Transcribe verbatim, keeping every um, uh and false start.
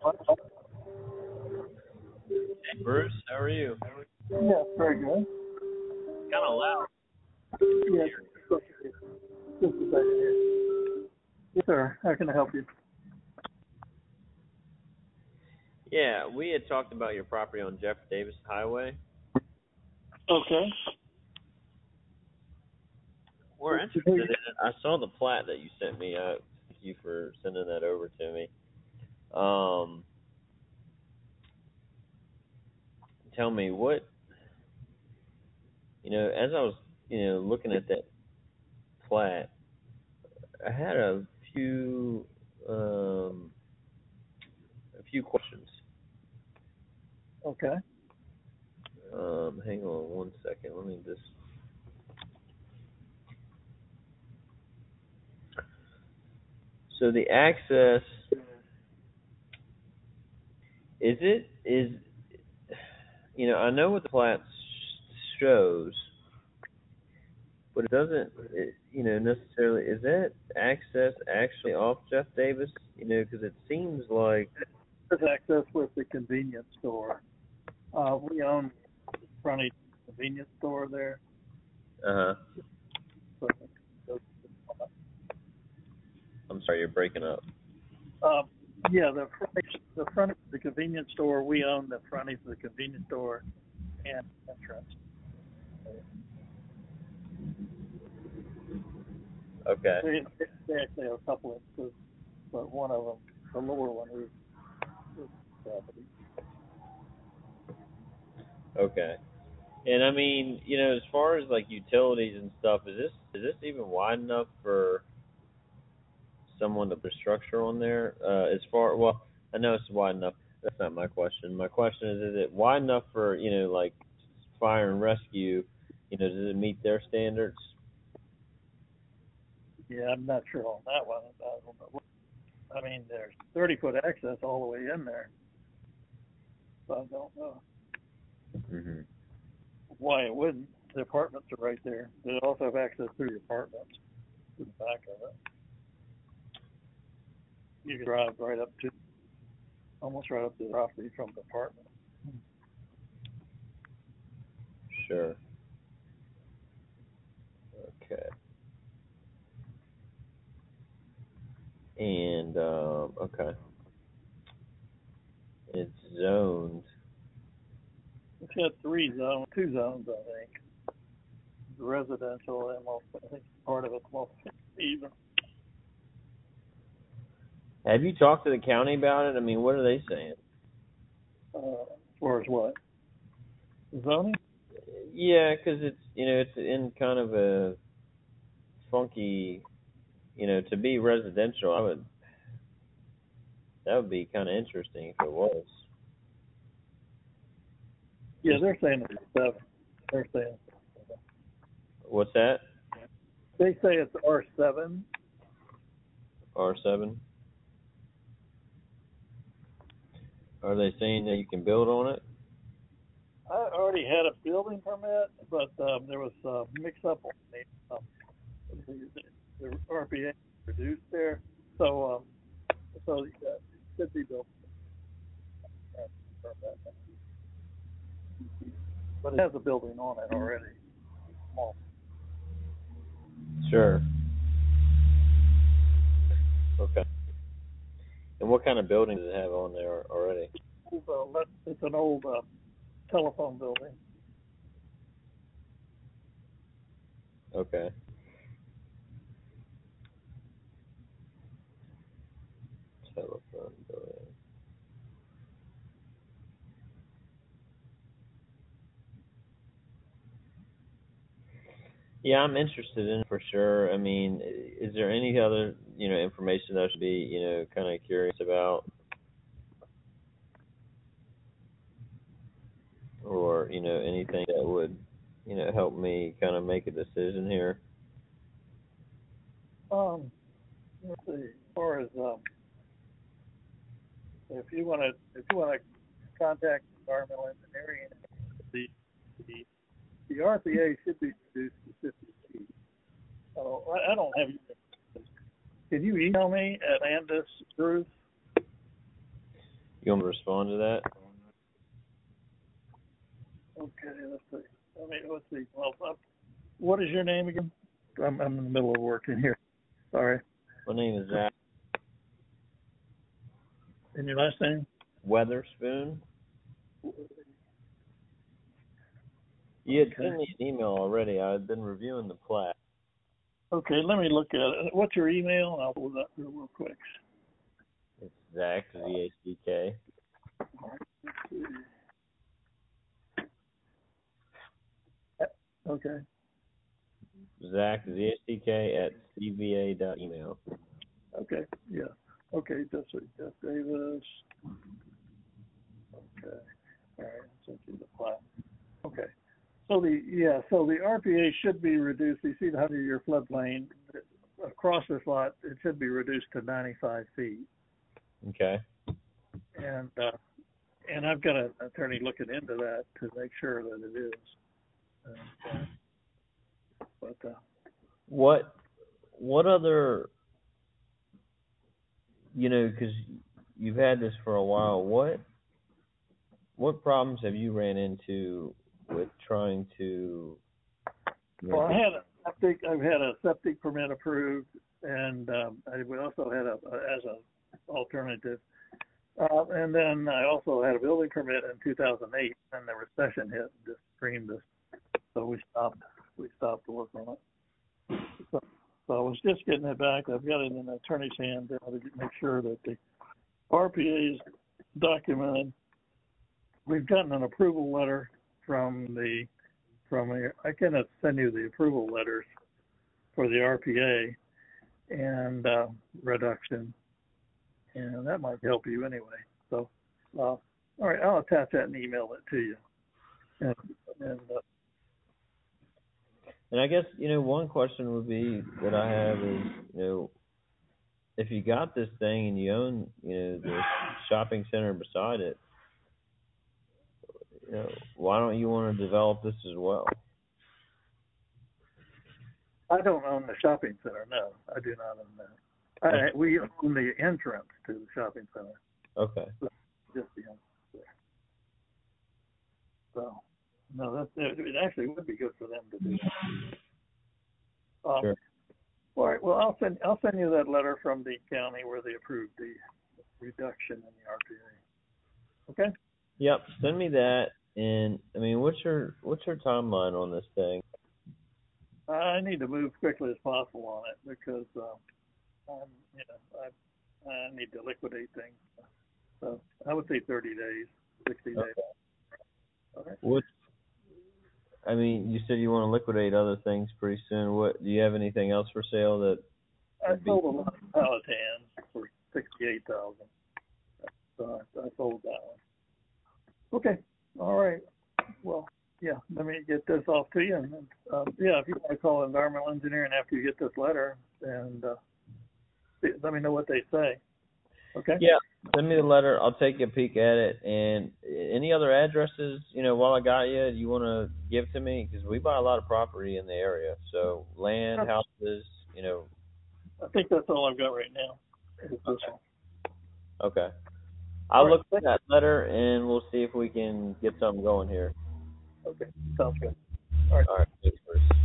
Hey, Bruce, how are you? Yeah, very good. Kind of loud Yes, here. just a second here. Yes, sir. How can I help you? Yeah, we had talked about your property on Jeff Davis Highway. Okay. We're interested in it. I saw the plat that you sent me. Uh, thank you for sending that over to me. Um, tell me what, you know, as I was, you know, looking at that plat, I had a few, um, a few questions. Okay. Um, hang on one second. Let me just. So the access, is it is you know, I know what the plat shows, but it doesn't, it, you know, necessarily. Is that access actually off Jeff Davis? You know, because it seems like. There's access with the convenience store. Uh, we own frontage convenience store there. Uh huh. So, I'm sorry, you're breaking up. um, yeah, the frontage, the front of the convenience store, we own the frontage of the convenience store and entrance. Okay. They, they actually have a couple instances, but one of them, the lower one, is, is property. Okay. And I mean, you know, as far as like utilities and stuff, is this is this even wide enough for someone to put structure on there? Uh, as far well, I know it's wide enough. That's not my question. My question is, is it wide enough for, you know, like fire and rescue? You know, does it meet their standards? Yeah, I'm not sure on that one. I don't know. I mean, there's thirty foot access all the way in there. So I don't know Mm-hmm. why it wouldn't. The apartments are right there. They also have access through the apartments to the back of it. You can drive right up to, almost right up to the property from the apartment. Sure. Okay. And um, okay, it's zoned. It's got three zones, two zones, I think. The residential and most, I think part of it's most even. Have you talked to the county about it? I mean, what are they saying? Uh, as far as what? Zoning? Yeah, because it's, you know, it's in kind of a funky, you know, to be residential. I would that would be kind of interesting if it was. Yeah, Just they're saying it's seven. They're saying what's that? they say it's R seven. R seven. Are they saying that you can build on it? I already had a building permit, but um, there was a mix up on the, um, the, the R P A reduced there. So, um, so uh, it should be built. But it has a building on it already. Small. Sure. Okay. And what kind of building does it have on there already? So let- it's an old uh, telephone building. Okay. Telephone building. Yeah, I'm interested in it for sure. I mean, is there any other, you know, information that I should be, you know, kind of curious about, or you know, anything that would, you know, help me kind of make a decision here? Um, let's see. As far as um, if you want to, if you want to contact environmental engineering, the the the R P A should be reduced to fifty feet. So I, I don't have you. Can you email me at Andis Bruce? You want me to respond to that? Okay, let's see. I mean, let's see. Well, uh, what is your name again? I'm, I'm in the middle of working here. Sorry. My name is Zach And your last name? Weatherspoon. You had Okay. sent me an email already. I had been reviewing the plat. Okay, let me look at it. What's your email? I'll pull that through real quick. It's Zach, Z A C K. Okay. Zach, Z A C K at C V A dot email. Okay. Yeah. Okay. Just Jeff Davis. Okay. All right. Sent you the plat. Okay. So the yeah. So the R P A should be reduced. You see the hundred-year floodplain across this lot. It should be reduced to ninety-five feet. Okay. And uh, and I've got an attorney looking into that to make sure that it is. And, uh, but uh, What what other, you know, because you've had this for a while, what what problems have you ran into with trying to, you know, well, I had a septic. I've had a septic permit approved, and um, I we also had a, a as a alternative. Uh, and then I also had a building permit in two thousand eight, and the recession hit and just screamed us. So we stopped. We stopped working on it. So, so I was just getting it back. I've got it in an attorney's hand to make sure that the R P A is documented. We've gotten an approval letter from the from a, I can send you the approval letters for the R P A and uh, reduction. And that might help you anyway. So, uh, all right, I'll attach that and email it to you. And, and uh, and I guess, you know, one question would be that I have is, you know, if you got this thing and you own, you know, the shopping center beside it, you know, why don't you want to develop this as well? I don't own the shopping center. No, I do not own that. I, we own the entrance to the shopping center. Okay. So, just the entrance there. So, no, that it actually would be good for them to do that. Um, Sure. All right. Well, I'll send I'll send you that letter from the county where they approved the reduction in the R P A. Okay. Yep. Send me that. And I mean, what's your what's your timeline on this thing? I need to move quickly as possible on it because um, I'm, you know, I I need to liquidate things. So I would say thirty days, sixty days. Okay. Okay. What? I mean, you said you want to liquidate other things pretty soon. What? Do you have anything else for sale that? I sold a lot of Pelotans for sixty-eight thousand. So I, I sold that one. Okay. All right. Well, yeah. Let me get this off to you, and uh, yeah, if you want to call environmental engineering after you get this letter, and uh, let me know what they say. Okay. Yeah. Send me the letter. I'll take a peek at it. And any other addresses, you know, while I got you, you want to give to me? Because we buy a lot of property in the area. So land, houses, you know. I think that's all I've got right now. Is this Okay. one. Okay. I'll All look right. at that letter, and we'll see if we can get something going here. Okay. Sounds good. All right. All right. Thanks, Bruce.